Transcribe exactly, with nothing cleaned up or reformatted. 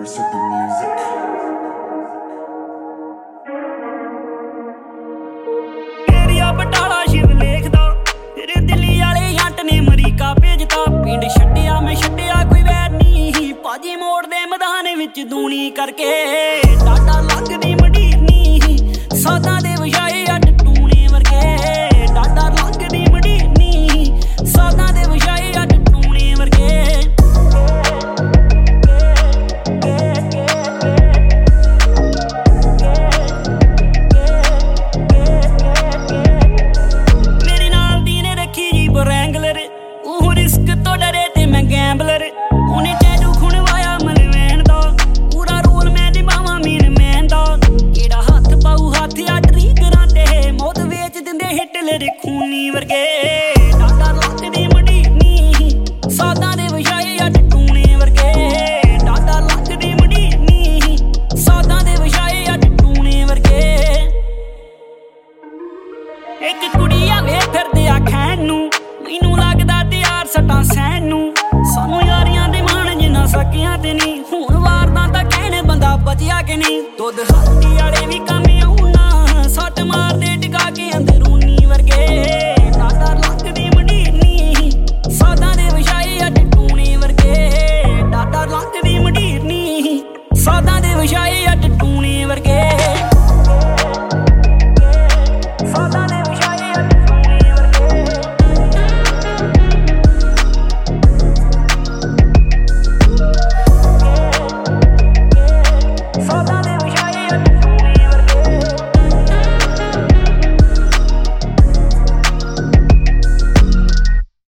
Mercer the music. Area Batala Shiv ਲੇਖਦਾ ਤੇਰੇ ਦਿੱਲੀ ਵਾਲੇ ਜੱਟ ਨੇ ਅਮਰੀਕਾ ਭੇਜਤਾ। ਪਿੰਡ ਛੱਡਿਆ ਮੈਂ ਛੱਡਿਆ ਕੋਈ ਵੈਰ ਨਹੀਂ, ਭਾਜੀ ਮੋੜ ਦੇ ਮੈਦਾਨ ਵਿੱਚ ਦੂਣੀ ਕਰਕੇ ਡਾਡਾ ਲੱਗਦੀ ਮਡੀਰਨੀ। ਸਾਦਾ ਦੇ ਵਜਾਏ ਅੱਡ ਟੂਣੇ ਵਰਗੇ, ਡਾਡਾ ਲੱਗਦੀ ਮਡੀਰਨੀ। ਸਾਦਾ ਦੇ ਵਜਾਏ ਅੱਡ ਟੂਣੇ ਵਰਗੇ। ਮੇਰੇ ਨਾਲ ਦੀ ਨੇ ਰੱਖੀ ਜੀ ਬਰੈਂਗਲਰ, ਉਹ ਰਿਸਕ ਤੋਂ ਡਰੇ ਤੇ ਮੈਂ ਗੈਂਬਲਰ। ਉਹਨੇ ਟੈਟੂ ਖੁਣਵਾਇਆ ਮਲਵੈਣ ਦਾ, ਪੂਰਾ ਰੋਲ ਮੈਂ ਨਿਭਾਵਾਂ ਮੀਨ ਮੈਨ ਦਾ। ਕਿਹੜਾ ਹੱਥ ਪਾਊ ਹੱਥ ਆ ਟਰੀਗਰਾਂ ਤੇ, ਮੌਤ ਵੇਚ ਦਿੰਦੇ ਹਿਟਲਰ ਖੂਨੀ ਵਰਗੇ। ਡਾਡਾ ਲੱਗਦੀ ਮਡੀਰਨੀ, ਸਾਦਾਂ ਦੇ ਵਜਾਏ ਅੱਡ ਟੂਣੇ ਵਰਗੇ। ਡਾਡਾ ਲੱਗਦੀ ਮਡੀਰਨੀ, ਸਾਦਾਂ ਦੇ ਵਜਾਏ ਅੱਡ ਟੂਣੇ ਵਰਗੇ। ਇੱਕ ਕੁੜੀ ਆਵੇ ਫਿਰਦੇ ਆ ਖੈਨ ਨੂੰ, ਮੈਨੂੰ ਲੱਗਦਾ ਤਿਆਰ ਸੱਟਾਂ ਸਹਿਣ ਨੂੰ। ਸਾਨੂੰ ਯਾਰੀਆਂ ਦੇ ਮਾਣ ਜਿੰਨਾ ਸਕਿਆਂ ਤੇ ਨਹੀਂ, ਹੁਣ ਵਾਰਦਾਂ ਤਾਂ ਕਹਿਣ ਬੰਦਾ ਬਚਿਆ ਕਿ ਨਹੀਂ। ਦੁੱਧ ਹਲਦੀ ਵਾਲੇ ਵੀ